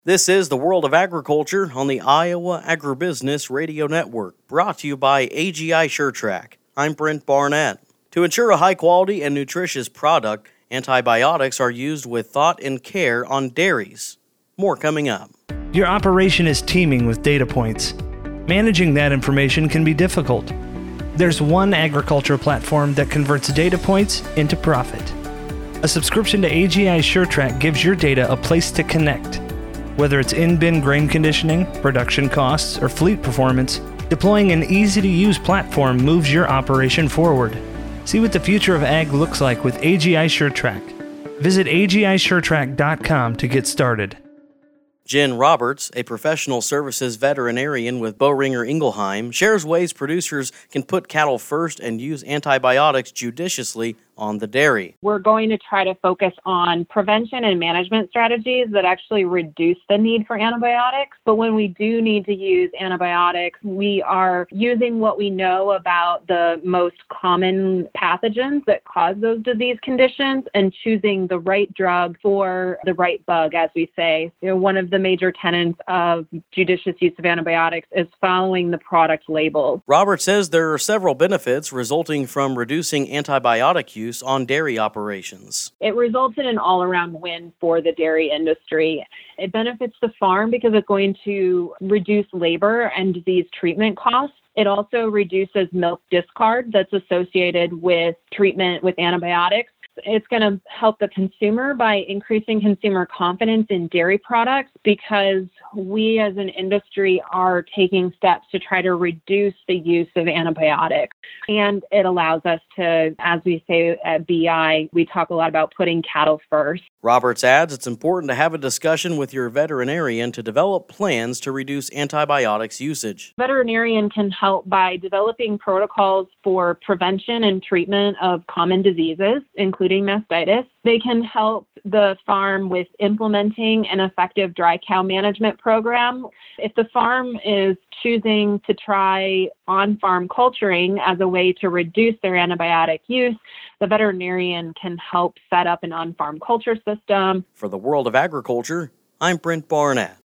This is the World of Agriculture on the Iowa Agribusiness Radio Network, brought to you by AGI SureTrack. I'm Brent Barnett. To ensure a high-quality and nutritious product, antibiotics are used with thought and care on dairies. More coming up. Your operation is teeming with data points. Managing that information can be difficult. There's one agriculture platform that converts data points into profit. A subscription to AGI SureTrack gives your data a place to connect. Whether it's in-bin grain conditioning, production costs, or fleet performance, deploying an easy-to-use platform moves your operation forward. See what the future of ag looks like with AGI SureTrack. Visit AGISureTrack.com to get started. Jen Roberts, a professional services veterinarian with Boehringer Ingelheim, shares ways producers can put cattle first and use antibiotics judiciously on the dairy. We're going to try to focus on prevention and management strategies that actually reduce the need for antibiotics. But when we do need to use antibiotics, we are using what we know about the most common pathogens that cause those disease conditions and choosing the right drug for the right bug, as we say. One of the major tenets of judicious use of antibiotics is following the product label. Robert says there are several benefits resulting from reducing antibiotic use on dairy operations. It results in an all-around win for the dairy industry. It benefits the farm because it's going to reduce labor and disease treatment costs. It also reduces milk discard that's associated with treatment with antibiotics. It's going to help the consumer by increasing consumer confidence in dairy products because we as an industry are taking steps to try to reduce the use of antibiotics. And it allows us to, as we say at BI, we talk a lot about putting cattle first. Roberts adds it's important to have a discussion with your veterinarian to develop plans to reduce antibiotics usage. Veterinarian can help by developing protocols for prevention and treatment of common diseases, including mastitis. They can help the farm with implementing an effective dry cow management program. If the farm is choosing to try on-farm culturing as a way to reduce their antibiotic use, the veterinarian can help set up an on-farm culture system. For the World of Agriculture, I'm Brent Barnett.